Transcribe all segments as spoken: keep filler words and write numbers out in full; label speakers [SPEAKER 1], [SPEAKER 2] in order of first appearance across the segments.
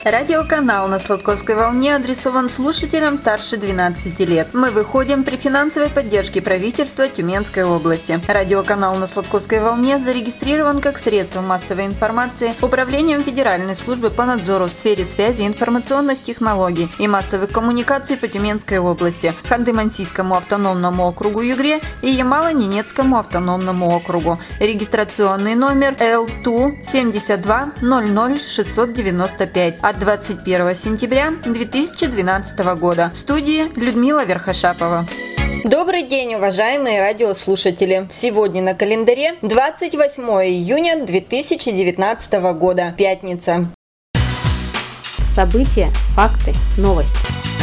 [SPEAKER 1] Радиоканал на Сладковской волне адресован слушателям старше двенадцати лет. Мы выходим при финансовой поддержке правительства Тюменской области. Радиоканал на Сладковской волне зарегистрирован как средство массовой информации Управлением Федеральной службы по надзору в сфере связи, информационных технологий и массовых коммуникаций по Тюменской области, Ханты-Мансийскому автономному округу Югре и Ямало-Ненецкому автономному округу. Регистрационный номер Л Т семьдесят два ноль ноль шестьсот девяносто пять от двадцать первого сентября две тысячи двенадцатого года. В студии Людмила Верхошапова. Добрый день, уважаемые радиослушатели! Сегодня на календаре двадцать восьмое июня две тысячи девятнадцатого года, пятница.
[SPEAKER 2] События, факты, новости.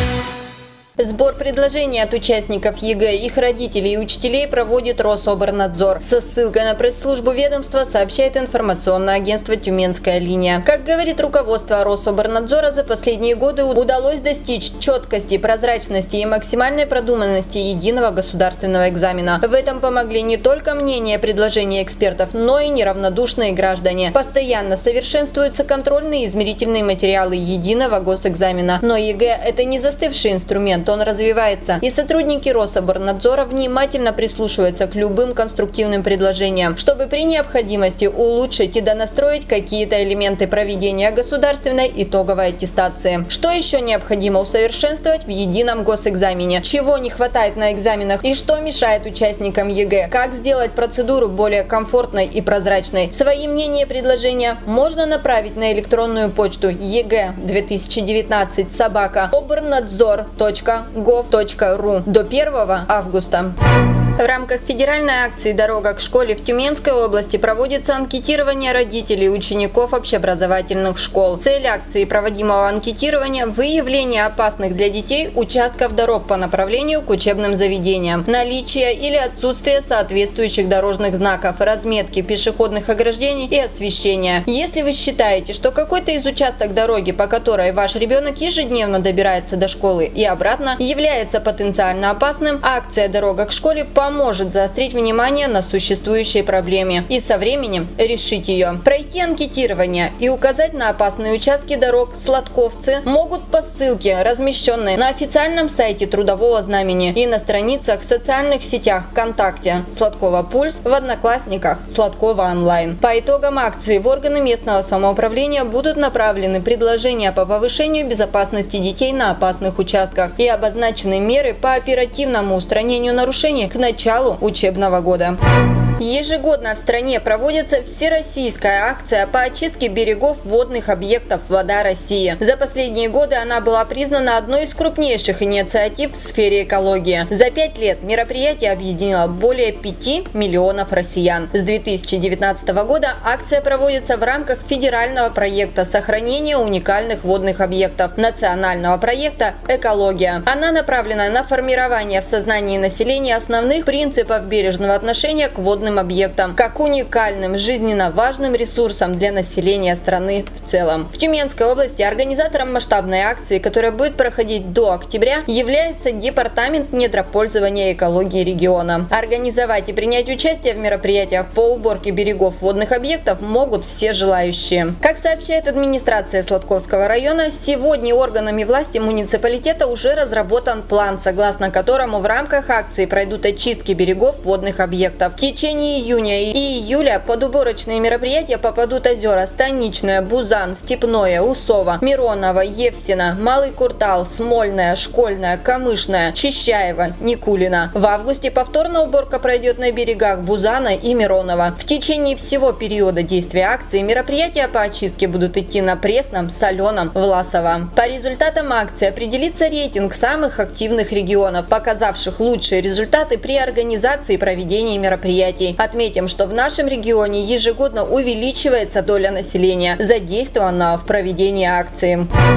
[SPEAKER 1] Сбор предложений от участников ЕГЭ, их родителей и учителей проводит Рособорнадзор. Со ссылкой на пресс-службу ведомства сообщает информационное агентство «Тюменская линия». Как говорит руководство Рособорнадзора, за последние годы удалось достичь четкости, прозрачности и максимальной продуманности единого государственного экзамена. В этом помогли не только мнения и предложения экспертов, но и неравнодушные граждане. Постоянно совершенствуются контрольные и измерительные материалы единого госэкзамена. Но ЕГЭ – это не застывший инструмент. Он развивается, и сотрудники Рособорнадзора внимательно прислушиваются к любым конструктивным предложениям, чтобы при необходимости улучшить и донастроить какие-то элементы проведения государственной итоговой аттестации. Что еще необходимо усовершенствовать в едином госэкзамене? Чего не хватает на экзаменах и что мешает участникам ЕГЭ? Как сделать процедуру более комфортной и прозрачной? Свои мнения и предложения можно направить на электронную почту егэ две тысячи девятнадцать собака оборнадзор точка гов точка ру до первого августа. В рамках федеральной акции «Дорога к школе» в Тюменской области проводится анкетирование родителей и учеников общеобразовательных школ. Цель акции проводимого анкетирования – выявление опасных для детей участков дорог по направлению к учебным заведениям, наличие или отсутствие соответствующих дорожных знаков, разметки, пешеходных ограждений и освещения. Если вы считаете, что какой-то из участок дороги, по которой ваш ребенок ежедневно добирается до школы и обратно, является потенциально опасным, акция «Дорога к школе» поможет может заострить внимание на существующей проблеме и со временем решить ее. Пройти анкетирование и указать на опасные участки дорог сладковцы могут по ссылке, размещенной на официальном сайте Трудового знамени и на страницах в социальных сетях ВКонтакте Сладкова Пульс, в Одноклассниках Сладкова онлайн. По итогам акции в органы местного самоуправления будут направлены предложения по повышению безопасности детей на опасных участках и обозначены меры по оперативному устранению нарушений к началу началу учебного года. Ежегодно в стране проводится всероссийская акция по очистке берегов водных объектов «Вода России». За последние годы она была признана одной из крупнейших инициатив в сфере экологии. За пять лет мероприятие объединило более пяти миллионов россиян. С две тысячи девятнадцатого года акция проводится в рамках федерального проекта сохранения уникальных водных объектов, национального проекта «Экология». Она направлена на формирование в сознании населения основных принципов бережного отношения к водным объектам, как уникальным, жизненно важным ресурсом для населения страны в целом. В Тюменской области организатором масштабной акции, которая будет проходить до октября, является Департамент недропользования и экологии региона. Организовать и принять участие в мероприятиях по уборке берегов водных объектов могут все желающие. Как сообщает администрация Сладковского района, сегодня органами власти муниципалитета уже разработан план, согласно которому в рамках акции пройдут очистки берегов водных объектов. В течение июня и июля под уборочные мероприятия попадут озера Станичное, Бузан, Степное, Усово, Мироново, Евсина, Малый Куртал, Смольная, Школьная, Камышная, Чищаево, Никулина. В августе повторно уборка пройдет на берегах Бузана и Миронова. В течение всего периода действия акции мероприятия по очистке будут идти на Пресном, Соленом, Власово. По результатам акции определится рейтинг самых активных регионов, показавших лучшие результаты при организации и проведении мероприятий. Отметим, что в нашем регионе ежегодно увеличивается доля населения, задействованного в проведении акции.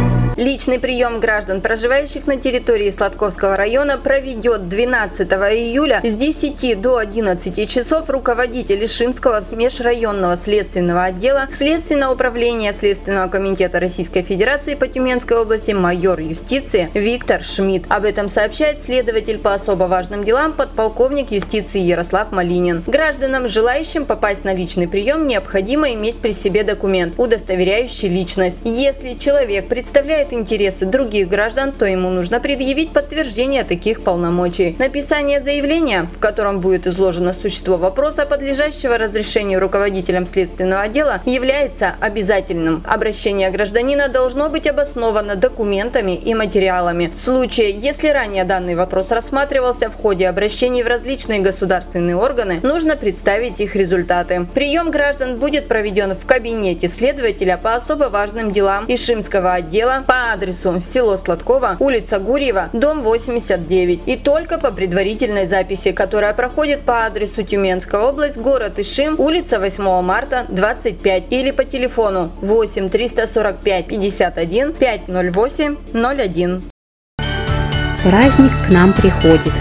[SPEAKER 1] Личный прием граждан, проживающих на территории Сладковского района, проведет двенадцатого июля с десяти до одиннадцати часов руководитель Ишимского межрайонного следственного отдела Следственного управления Следственного комитета Российской Федерации по Тюменской области майор юстиции Виктор Шмидт. Об этом сообщает следователь по особо важным делам подполковник юстиции Ярослав Малинин. Гражданам, желающим попасть на личный прием, необходимо иметь при себе документ, удостоверяющий личность. Если человек представляет интересы других граждан, то ему нужно предъявить подтверждение таких полномочий. Написание заявления, в котором будет изложено существо вопроса, подлежащего разрешению руководителям следственного отдела, является обязательным. Обращение гражданина должно быть обосновано документами и материалами. В случае, если ранее данный вопрос рассматривался в ходе обращений в различные государственные органы, нужно представить их результаты. Прием граждан будет проведен в кабинете следователя по особо важным делам Ишимского отдела по адресу село Сладково, улица Гурьева, дом восемьдесят девять, и только по предварительной записи, которая проходит по адресу Тюменская область, город Ишим, улица восьмого марта, двадцать пять, или по телефону восемь триста сорок пять пятьдесят один пятьсот восемь ноль один.
[SPEAKER 2] Праздник к нам приходит.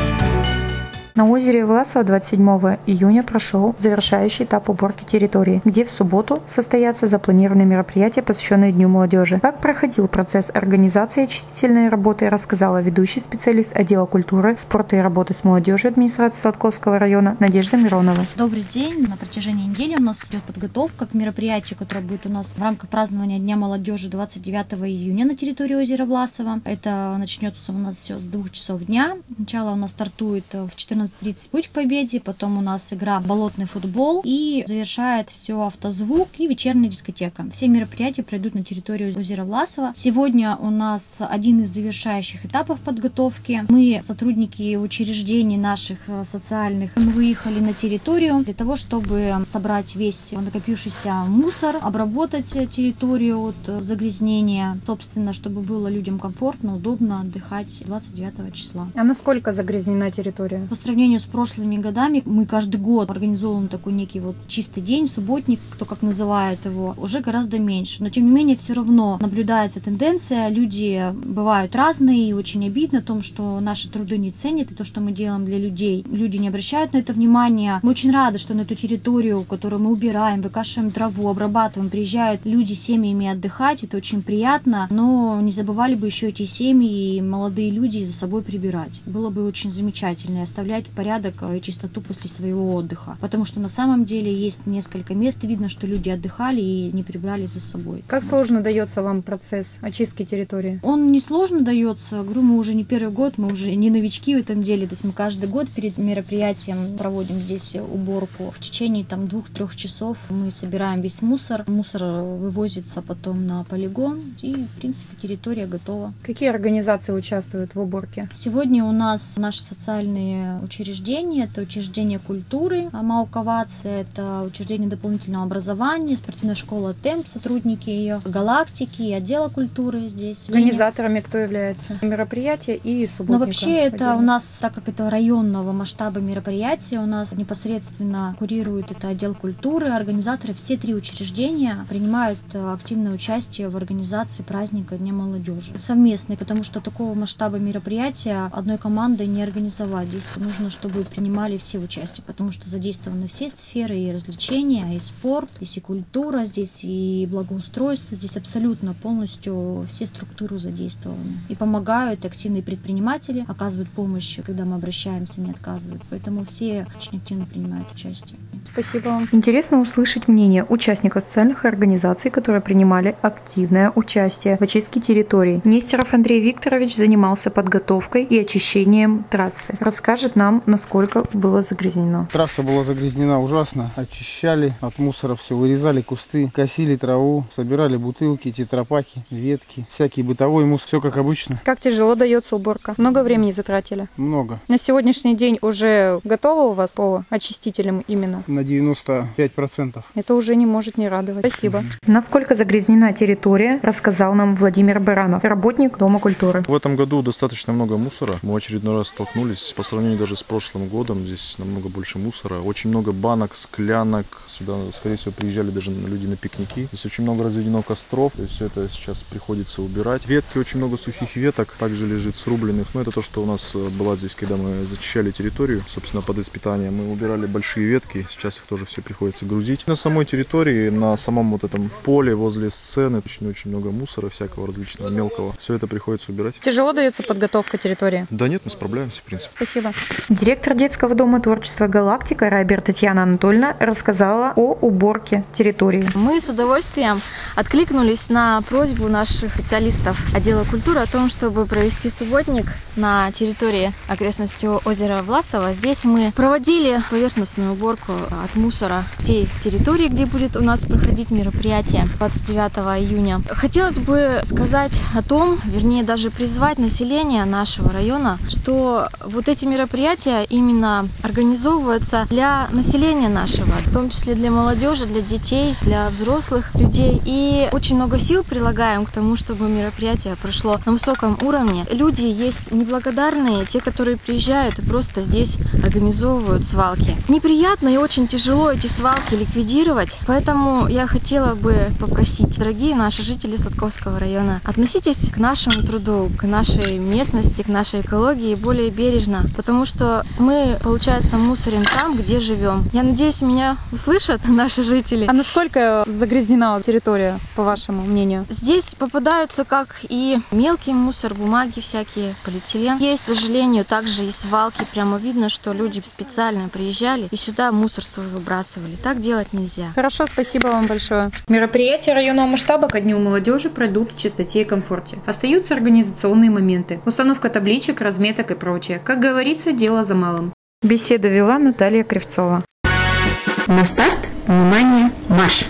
[SPEAKER 3] На озере Власово двадцать седьмого июня прошел завершающий этап уборки территории, где в субботу состоятся запланированные мероприятия, посвященные Дню молодежи. Как проходил процесс организации очистительной работы, рассказала ведущий специалист отдела культуры, спорта и работы с молодежью администрации Сладковского района Надежда Миронова.
[SPEAKER 4] Добрый день. На протяжении недели у нас идет подготовка к мероприятию, которое будет у нас в рамках празднования Дня молодежи двадцать девятого июня на территории озера Власово. Это начнется у нас все с двух часов дня. Сначала у нас стартует в четырнадцать тридцать путь к победе, потом у нас игра болотный футбол и завершает все автозвук и вечерняя дискотека. Все мероприятия пройдут на территории озера Власово. Сегодня у нас один из завершающих этапов подготовки. Мы, сотрудники учреждений наших социальных, мы выехали на территорию для того, чтобы собрать весь накопившийся мусор, обработать территорию от загрязнения, собственно, чтобы было людям комфортно, удобно отдыхать двадцать девятого числа.
[SPEAKER 3] А насколько загрязнена территория?
[SPEAKER 4] По сравнению с прошлыми годами мы каждый год организовываем такой некий вот чистый день, субботник, кто как называет его, уже гораздо меньше. Но тем не менее все равно наблюдается тенденция, люди бывают разные, и очень обидно о том, что наши труды не ценят, и то, что мы делаем для людей, люди не обращают на это внимания. Мы очень рады, что на эту территорию, которую мы убираем, выкашиваем траву, обрабатываем, приезжают люди с семьями отдыхать, это очень приятно, но не забывали бы еще эти семьи и молодые люди за собой прибирать. Было бы очень замечательно и оставлять порядок и чистоту после своего отдыха. Потому что на самом деле есть несколько мест, видно, что люди отдыхали и не прибрали за собой.
[SPEAKER 3] Как сложно дается вам процесс очистки территории?
[SPEAKER 4] Он не сложно дается. Говорю, мы уже не первый год, мы уже не новички в этом деле. То есть мы каждый год перед мероприятием проводим здесь уборку. В течение там двух-трех часов мы собираем весь мусор. Мусор вывозится потом на полигон. И, в принципе, территория готова.
[SPEAKER 3] Какие организации участвуют в уборке?
[SPEAKER 4] Сегодня у нас наши социальные учреждения. Учреждения, это учреждение культуры Мауковац, это учреждение дополнительного образования, спортивная школа ТЭМП, сотрудники ее, Галактики и отдела культуры здесь.
[SPEAKER 3] Организаторами кто является? Мероприятия и субботника.
[SPEAKER 4] Но вообще это
[SPEAKER 3] отдельно.
[SPEAKER 4] У нас, так как это районного масштаба мероприятия, у нас непосредственно курирует это отдел культуры, организаторы, все три учреждения принимают активное участие в организации праздника Дня молодежи. Совместный, потому что такого масштаба мероприятия одной командой не организовать. Здесь нужно, чтобы принимали все участие, потому что задействованы все сферы, и развлечения, и спорт, и культура здесь, и благоустройство. Здесь абсолютно полностью все структуры задействованы. И помогают, и активные предприниматели оказывают помощь, когда мы обращаемся, не отказывают. Поэтому все очень активно принимают участие.
[SPEAKER 3] Спасибо вам. Интересно услышать мнение участников социальных организаций, которые принимали активное участие в очистке территории. Нестеров Андрей Викторович занимался подготовкой и очищением трассы. Расскажет нам, насколько было загрязнено.
[SPEAKER 5] Трасса была загрязнена ужасно. Очищали от мусора все, вырезали кусты, косили траву, собирали бутылки, тетрапаки, ветки, всякий бытовой мусор. Все как обычно.
[SPEAKER 3] Как тяжело дается уборка? Много времени затратили?
[SPEAKER 5] Много.
[SPEAKER 3] На сегодняшний день уже готово у вас по очистителям именно?
[SPEAKER 5] На на девяносто пять процентов.
[SPEAKER 3] Это уже не может не радовать. Спасибо. Насколько загрязнена территория, рассказал нам Владимир Баранов, работник Дома культуры.
[SPEAKER 6] В этом году достаточно много мусора. Мы в очередной раз столкнулись. По сравнению даже с прошлым годом, здесь намного больше мусора. Очень много банок, склянок. Сюда, скорее всего, приезжали даже люди на пикники. Здесь очень много разведено костров. То есть все это сейчас приходится убирать. Ветки, очень много сухих веток также лежит срубленных. Но это то, что у нас было здесь, когда мы зачищали территорию, собственно, под испытание. Мы убирали большие ветки. Сейчас их тоже все приходится грузить. На самой территории, на самом вот этом поле возле сцены очень-очень много мусора всякого различного, мелкого. Все это приходится убирать.
[SPEAKER 3] Тяжело дается подготовка территории?
[SPEAKER 6] Да нет, мы справляемся, в принципе.
[SPEAKER 3] Спасибо. Директор детского дома творчества «Галактика» Райбер Татьяна Анатольевна рассказала о уборке территории.
[SPEAKER 7] Мы с удовольствием откликнулись на просьбу наших специалистов отдела культуры о том, чтобы провести субботник на территории окрестности озера Власово. Здесь мы проводили поверхностную уборку от мусора всей территории, где будет у нас проходить мероприятие двадцать девятого июня. Хотелось бы сказать о том, вернее даже призвать население нашего района, что вот эти мероприятия именно организовываются для населения нашего, в том числе для молодежи, для детей, для взрослых людей. И очень много сил прилагаем к тому, чтобы мероприятие прошло на высоком уровне. Люди есть неблагодарные, те, которые приезжают и просто здесь организовывают свалки. Неприятно и очень тяжело эти свалки ликвидировать, поэтому я хотела бы попросить, дорогие наши жители Сладковского района, относитесь к нашему труду, к нашей местности, к нашей экологии более бережно, потому что мы, получается, мусорим там, где живем. Я надеюсь, меня услышат наши жители.
[SPEAKER 3] А насколько загрязнена территория, по вашему мнению?
[SPEAKER 7] Здесь попадаются как и мелкий мусор, бумаги всякие, полиэтилен. Есть, к сожалению, также и свалки. Прямо видно, что люди специально приезжали и сюда мусор свой выбрасывали. Так делать нельзя.
[SPEAKER 3] Хорошо, спасибо вам большое. Мероприятия районного масштаба ко Дню молодежи пройдут в чистоте и комфорте. Остаются организационные моменты, установка табличек, разметок и прочее. Как говорится, дело за малым. Беседу вела Наталья Кривцова.
[SPEAKER 2] На старт, внимание, марш!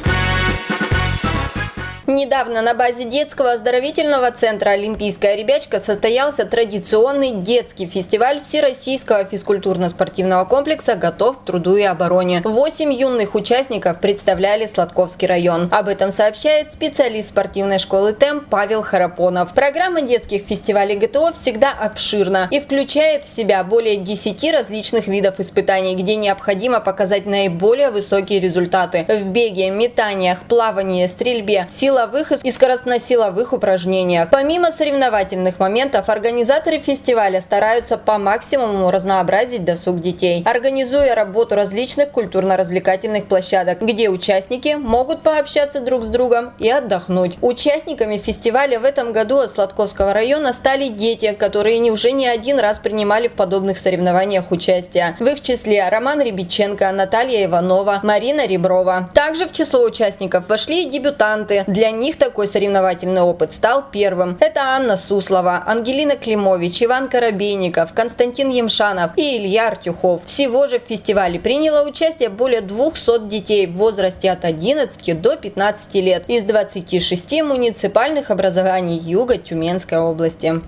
[SPEAKER 1] Недавно на базе детского оздоровительного центра «Олимпийская ребячка» состоялся традиционный детский фестиваль Всероссийского физкультурно-спортивного комплекса «Готов к труду и обороне». Восемь юных участников представляли Сладковский район. Об этом сообщает специалист спортивной школы ТЭМ Павел Харапонов. Программа детских фестивалей ГТО всегда обширна и включает в себя более десяти различных видов испытаний, где необходимо показать наиболее высокие результаты в беге, метаниях, плавании, стрельбе, силовых и скоростно-силовых упражнениях. Помимо соревновательных моментов, организаторы фестиваля стараются по максимуму разнообразить досуг детей, организуя работу различных культурно-развлекательных площадок, где участники могут пообщаться друг с другом и отдохнуть. Участниками фестиваля в этом году от Сладковского района стали дети, которые не уже не один раз принимали в подобных соревнованиях участие. В их числе Роман Рябиченко, Наталья Иванова, Марина Реброва. Также в число участников вошли и дебютанты. Для них такой соревновательный опыт стал первым. Это Анна Суслова, Ангелина Климович, Иван Коробейников, Константин Емшанов и Илья Артюхов. Всего же в фестивале приняло участие более двухсот детей в возрасте от одиннадцати до пятнадцати лет из двадцати шести муниципальных образований юга Тюменской области.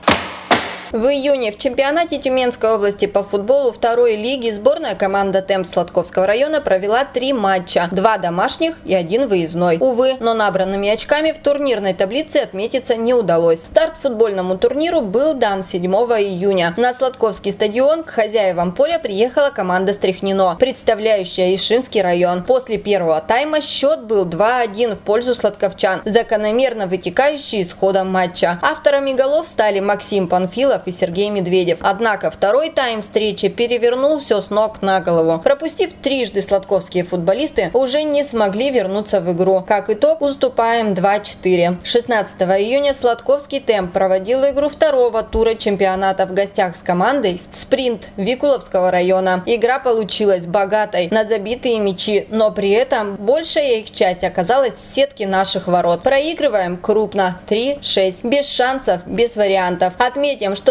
[SPEAKER 1] В июне в чемпионате Тюменской области по футболу второй лиги сборная команда ТЭМ Сладковского района провела три матча, два домашних и один выездной. Увы, но набранными очками в турнирной таблице отметиться не удалось. Старт футбольному турниру был дан седьмого июня. На Сладковский стадион к хозяевам поля приехала команда Стряхнино, представляющая Ишимский район. После первого тайма счет был два-один в пользу сладковчан, закономерно вытекающий исходом матча. Авторами голов стали Максим Панфилов и Сергей Медведев. Однако второй тайм встречи перевернул все с ног на голову. Пропустив трижды, сладковские футболисты уже не смогли вернуться в игру. Как итог, уступаем два-четыре. шестнадцатого июня Сладковский ТЭМ проводил игру второго тура чемпионата в гостях с командой «Спринт» Викуловского района. Игра получилась богатой на забитые мячи, но при этом большая их часть оказалась в сетке наших ворот. Проигрываем крупно три-шесть. Без шансов, без вариантов. Отметим, что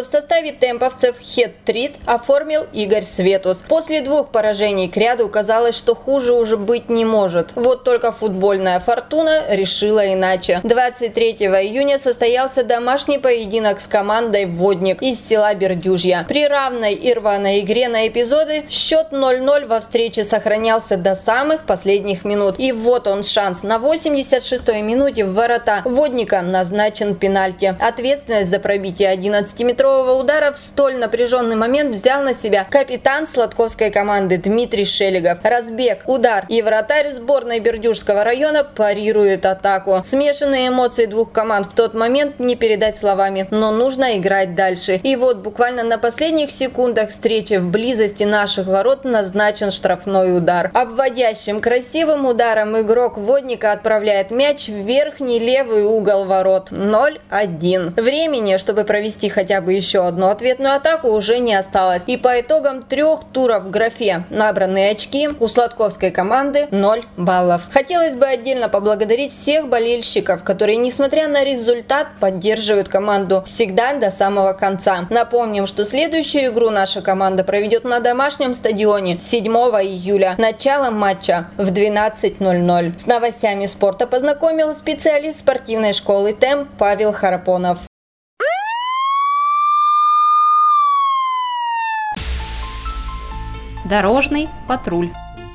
[SPEAKER 1] что в составе темповцев хет-трик оформил Игорь Светус. После двух поражений кряду казалось, что хуже уже быть не может. Вот только футбольная фортуна решила иначе. двадцать третьего июня состоялся домашний поединок с командой «Водник» из села Бердюжья. При равной и рваной игре на эпизоды счет ноль-ноль во встрече сохранялся до самых последних минут. И вот он шанс. На восемьдесят шестой минуте в ворота «Водника» назначен пенальти. Ответственность за пробитие одиннадцатиметрового удара в столь напряженный момент взял на себя капитан сладковской команды Дмитрий Шелегов. Разбег, удар, и вратарь сборной Бердюжского района парирует атаку. Смешанные эмоции двух команд в тот момент не передать словами, но нужно играть дальше. И вот буквально на последних секундах встречи в близости наших ворот назначен штрафной удар. Обводящим красивым ударом игрок «Водника» отправляет мяч в верхний левый угол ворот. ноль-один. Времени, чтобы провести хотя бы еще одну ответную атаку, уже не осталось. И по итогам трех туров в графе «Набранные очки» у сладковской команды ноль баллов. Хотелось бы отдельно поблагодарить всех болельщиков, которые, несмотря на результат, поддерживают команду всегда до самого конца. Напомним, что следующую игру наша команда проведет на домашнем стадионе седьмого июля. Начало матча в двенадцать ноль-ноль. С новостями спорта познакомил специалист спортивной школы ТЭМ Павел Харапонов.
[SPEAKER 2] Дорожный патруль.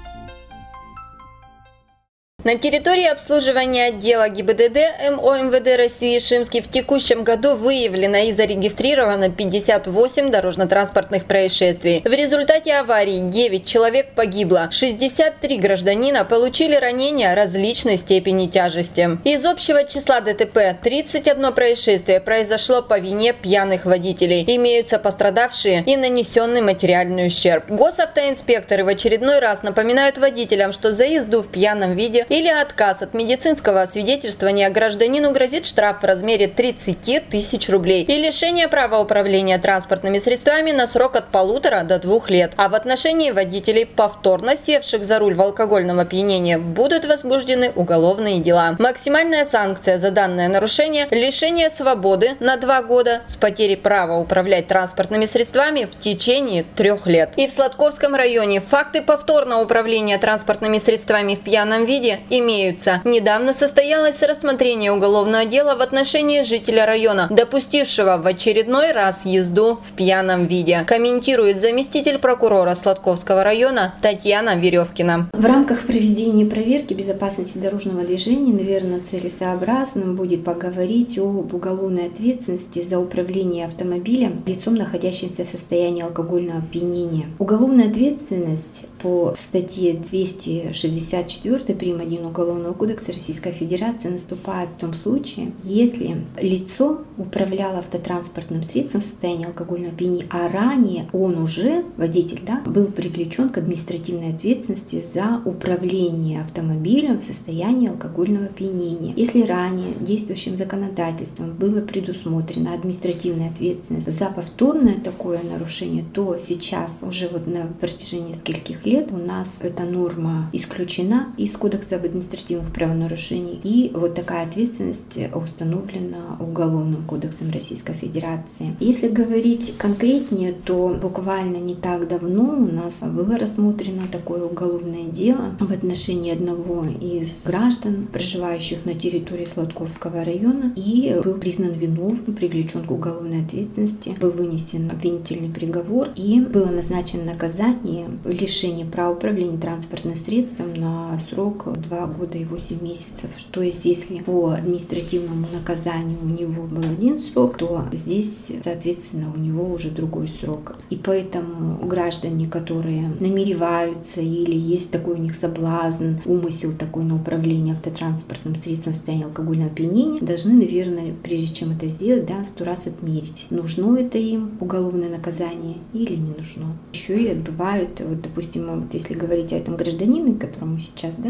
[SPEAKER 1] На территории обслуживания отдела ГИБДД МО МВД России Шимский в текущем году выявлено и зарегистрировано пятьдесят восемь дорожно-транспортных происшествий. В результате аварий девять человек погибло, шестьдесят три гражданина получили ранения различной степени тяжести. Из общего числа ДТП тридцать одно происшествие произошло по вине пьяных водителей. Имеются пострадавшие и нанесенный материальный ущерб. Госавтоинспекторы в очередной раз напоминают водителям, что за езду в пьяном виде или отказ от медицинского освидетельствования гражданину грозит штраф в размере тридцати тысяч рублей и лишение права управления транспортными средствами на срок от полутора до двух лет. А в отношении водителей, повторно севших за руль в алкогольном опьянении, будут возбуждены уголовные дела. Максимальная санкция за данное нарушение – лишение свободы на два года с потерей права управлять транспортными средствами в течение трех лет. И в Сладковском районе факты повторного управления транспортными средствами в пьяном виде имеются. Недавно состоялось рассмотрение уголовного дела в отношении жителя района, допустившего в очередной раз езду в пьяном виде. Комментирует заместитель прокурора Сладковского района Татьяна Веревкина.
[SPEAKER 8] В рамках проведения проверки безопасности дорожного движения, наверное, целесообразным будет поговорить об уголовной ответственности за управление автомобилем лицом, находящимся в состоянии алкогольного опьянения. Уголовная ответственность по статье двести шестьдесят четыре прим. один Уголовного кодекса Российской Федерации наступает в том случае, если лицо управляло автотранспортным средством в состоянии алкогольного опьянения, а ранее он уже, водитель, да, был привлечен к административной ответственности за управление автомобилем в состоянии алкогольного опьянения. Если ранее действующим законодательством было предусмотрена административная ответственность за повторное такое нарушение, то сейчас уже вот на протяжении нескольких лет у нас эта норма исключена из Кодекса об административных правонарушениях, и вот такая ответственность установлена Уголовным кодексом Российской Федерации. Если говорить конкретнее, то буквально не так давно у нас было рассмотрено такое уголовное дело в отношении одного из граждан, проживающих на территории Сладковского района, и был признан виновным, привлечен к уголовной ответственности, был вынесен обвинительный приговор и было назначено наказание лишения права управления транспортным средством на срок два года и восемь месяцев. То есть, если по административному наказанию у него был один срок, то здесь, соответственно, у него уже другой срок. И поэтому граждане, которые намереваются или есть такой у них соблазн, умысел такой на управление автотранспортным средством в состоянии алкогольного опьянения, должны, наверное, прежде чем это сделать, да, сто раз отмерить, нужно это им уголовное наказание или не нужно. Еще и отбывают, вот, допустим, вот если говорить о этом гражданине, о котором мы сейчас, да, начали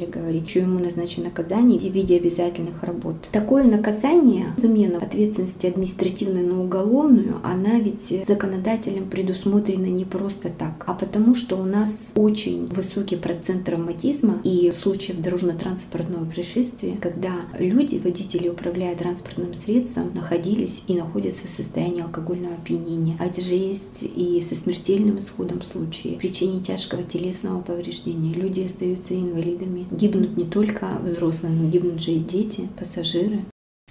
[SPEAKER 8] говорить, что ему назначено наказание в виде обязательных работ. Такое наказание, замена ответственности административной на уголовную, она ведь законодателем предусмотрена не просто так, а потому что у нас очень высокий процент травматизма и случаев дорожно-транспортного происшествия, когда люди, водители, управляя транспортным средством, находились и находятся в состоянии алкогольного опьянения. А это же есть и со смертельным исходом случаи, причине тяжкого телесного повреждения. Люди остаются инвалидами. Гибнут не только взрослые, но гибнут же и дети, пассажиры.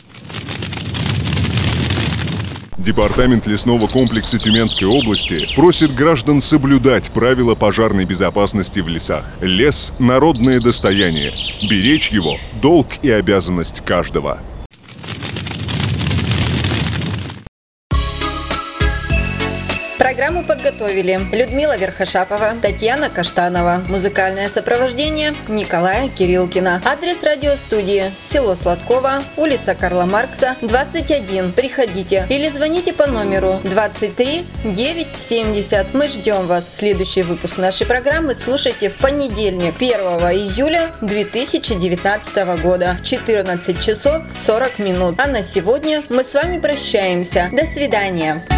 [SPEAKER 9] Департамент лесного комплекса Тюменской области просит граждан соблюдать правила пожарной безопасности в лесах. Лес – народное достояние. Беречь его – долг и обязанность каждого.
[SPEAKER 1] Программу подготовили Людмила Верхошапова, Татьяна Каштанова. Музыкальное сопровождение Николая Кириллкина. Адрес радиостудии: село Сладково, улица Карла Маркса, двадцать один. Приходите или звоните по номеру двадцать три девятьсот семьдесят. Мы ждем вас. Следующий выпуск нашей программы слушайте в понедельник, первого июля две тысячи девятнадцатого года в четырнадцать часов сорок минут. А на сегодня мы с вами прощаемся. До свидания.